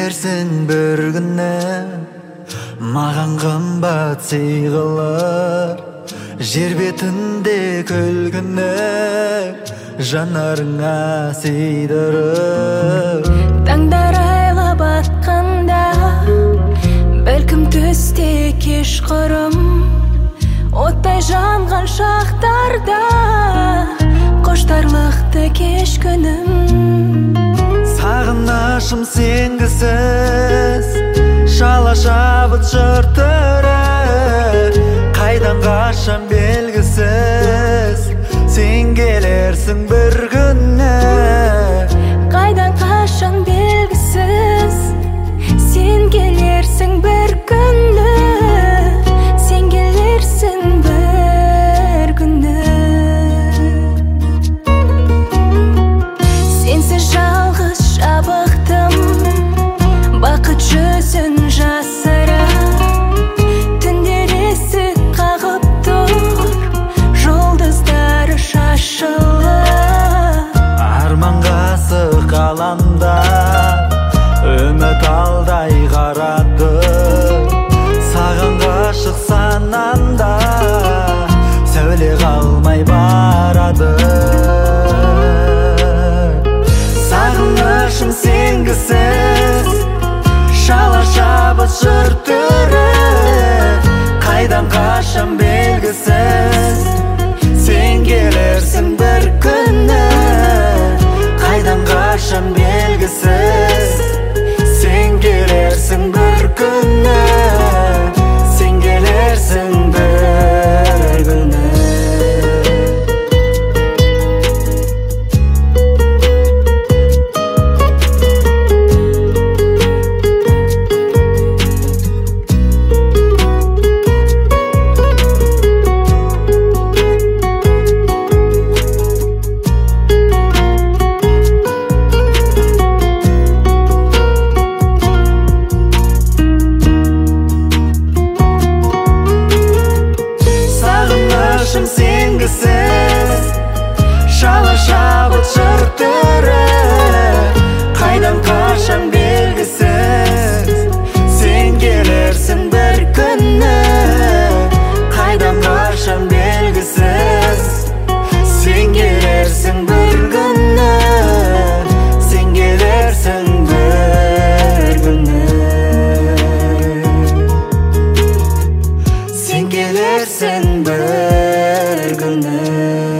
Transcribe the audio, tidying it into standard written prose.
келерсің бір күні, маған қымбат сый қылып, жер бетінде күлкіні жанарыңа сыйдырып. Таңдар айлап атқанда, бәлкім түсте кешқұрым, оттай жанған шақтарда қоштарлықты кеш күнім. Сағынышым сенгісіз, шала шабыт жыртыры, қайдан қашан белгісіз, сен келерсің бір күні. Қайдан қашан белгісіз, сен келерсің бір күні. Сен келерсің бір күні. Сенсіз жалғыз жабықтым, бақыт жүзін жасыра. Түндер есік қағып тұр, жұлдыздары шашылып. Арман қасық алаңда үміт алдай қарады, саған ғашық санамда сәуле қалмай барады. Сағынышым сенгісіз, шала шабыт жыртыры, қайдан қашан белгісіз, сен келерсің бір күні. Қайдан қашан белгісіз, сен келерсің бір күні. Сен келерсің бір күні. Сағынышым сенгісіз, шала шабыт жыртыры, қайдан қашан белгісіз, сен келерсің бір күні. Қайдан қашан белгісіз, сен келерсің бір күні. Сен келерсің бір күні. Сен келерсің бір күні.